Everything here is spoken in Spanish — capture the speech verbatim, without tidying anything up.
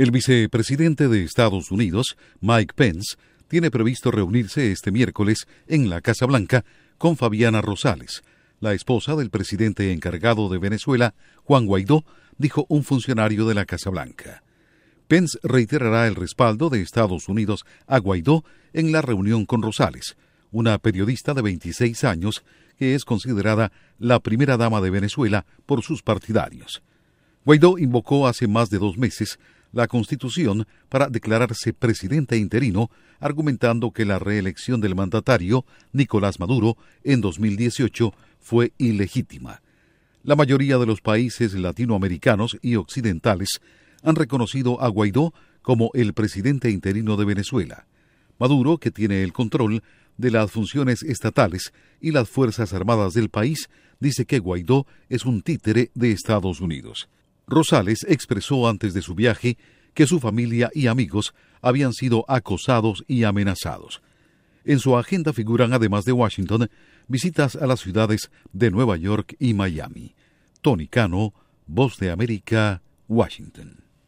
El vicepresidente de Estados Unidos, Mike Pence, tiene previsto reunirse este miércoles en la Casa Blanca con Fabiana Rosales, la esposa del presidente encargado de Venezuela, Juan Guaidó, dijo un funcionario de la Casa Blanca. Pence reiterará el respaldo de Estados Unidos a Guaidó en la reunión con Rosales, una periodista de veintiséis años que es considerada la primera dama de Venezuela por sus partidarios. Guaidó invocó hace más de dos meses la Constitución para declararse presidente interino, argumentando que la reelección del mandatario, Nicolás Maduro, en dos mil dieciocho fue ilegítima. La mayoría de los países latinoamericanos y occidentales han reconocido a Guaidó como el presidente interino de Venezuela. Maduro, que tiene el control de las funciones estatales y las Fuerzas Armadas del país, dice que Guaidó es un títere de Estados Unidos. Rosales expresó antes de su viaje que su familia y amigos habían sido acosados y amenazados. En su agenda figuran, además de Washington, visitas a las ciudades de Nueva York y Miami. Tony Cano, Voz de América, Washington.